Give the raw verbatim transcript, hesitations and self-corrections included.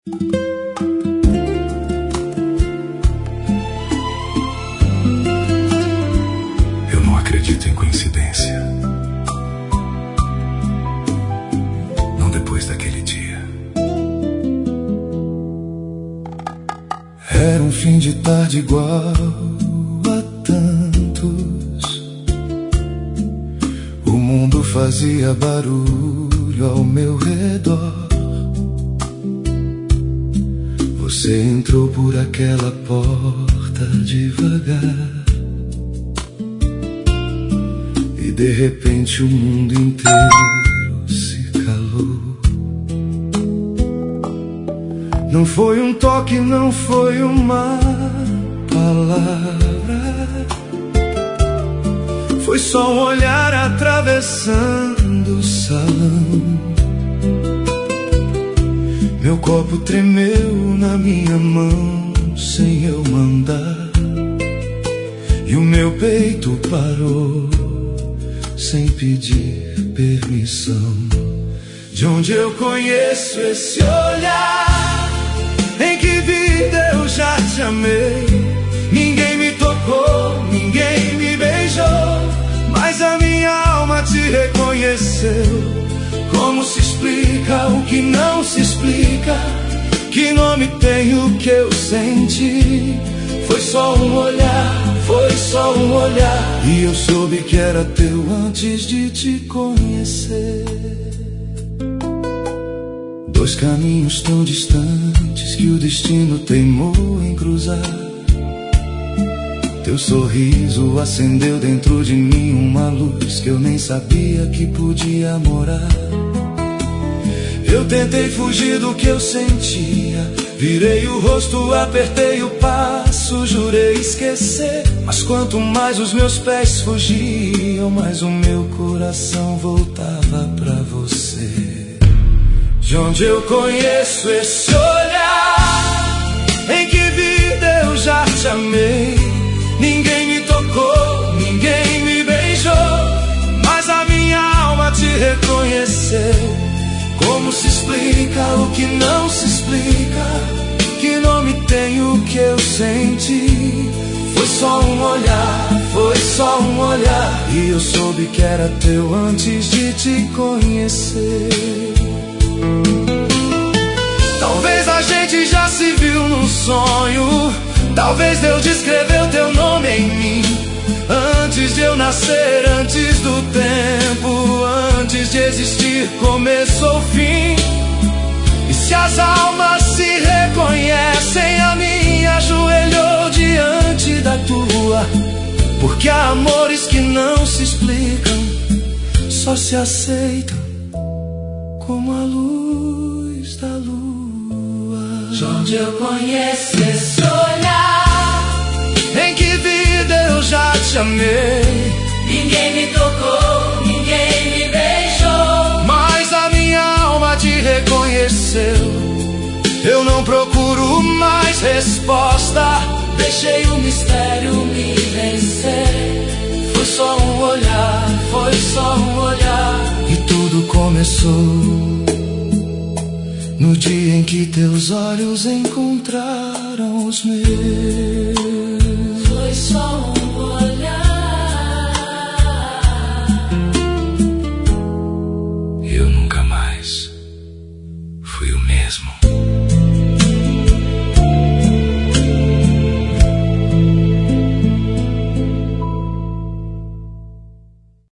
Eu não acredito em coincidência. Não depois daquele dia. Era um fim de tarde igual a tantos. O mundo fazia barulho ao meu redor. Você entrou por aquela porta devagar e de repente o mundo inteiro se calou. Não foi um toque, não foi uma palavra, foi só um olhar atravessando o salão. Meu copo tremeu na minha mão sem eu mandar, e o meu peito parou sem pedir permissão. De onde eu conheço esse olhar? Em que vida eu já te amei? Ninguém me tocou, ninguém me beijou, mas a minha alma te reconheceu. Como se explica o que não se explica? Que nome tem o que eu senti? Foi só um olhar, foi só um olhar, e eu soube que era teu antes de te conhecer. Dois caminhos tão distantes que o destino teimou em cruzar. Teu sorriso acendeu dentro de mim uma luz que eu nem sabia que podia morar. Eu tentei fugir do que eu sentia, virei o rosto, apertei o passo, jurei esquecer. Mas quanto mais os meus pés fugiam, mais o meu coração voltava pra você. De onde eu conheço esse olhar? Em que vida eu já te amei? Ninguém me tocou, ninguém me beijou, mas a minha alma te reconheceu. Como se explica o que não se explica? Que nome tem o que eu senti? Foi só um olhar, foi só um olhar, e eu soube que era teu antes de te conhecer. Talvez a gente já se viu num sonho, talvez Deus escreveu teu nome em mim, antes de eu nascer, antes do tempo, antes de existir, começou o fim. E se as almas se reconhecem, a minha ajoelhou diante da tua, porque há amores que não se explicam, só se aceitam como a luz da lua. De onde eu conheço esse olhar? Em que vida eu já te amei? Ninguém me tocou, ninguém me beijou, mas a minha alma te reconheceu. Eu não procuro mais resposta, deixei o mistério me vencer. Foi só um olhar, foi só um olhar, e tudo começou no dia em que teus olhos encontraram os meus. Foi só um